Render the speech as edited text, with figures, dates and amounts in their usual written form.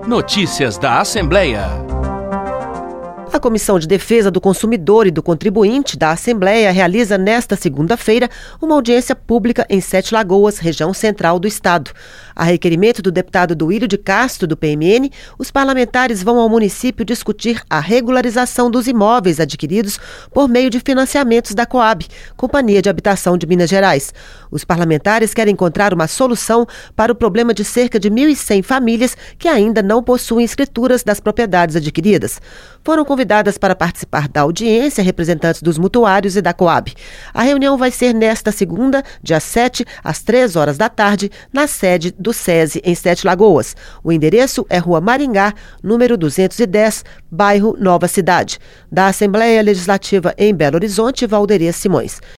Notícias da Assembleia. A Comissão de Defesa do Consumidor e do Contribuinte da Assembleia realiza nesta segunda-feira uma audiência pública em Sete Lagoas, região central do estado. A requerimento do deputado Duílio de Castro, do PMN, os parlamentares vão ao município discutir a regularização dos imóveis adquiridos por meio de financiamentos da Coab, Companhia de Habitação de Minas Gerais. Os parlamentares querem encontrar uma solução para o problema de cerca de 1.100 famílias que ainda não possuem escrituras das propriedades adquiridas. Foram convidadas para participar da audiência representantes dos mutuários e da Coab. A reunião vai ser nesta segunda, dia 7, às 3 horas da tarde, na sede do SESI, em Sete Lagoas. O endereço é Rua Maringá, número 210, bairro Nova Cidade. Da Assembleia Legislativa em Belo Horizonte, Valderia Simões.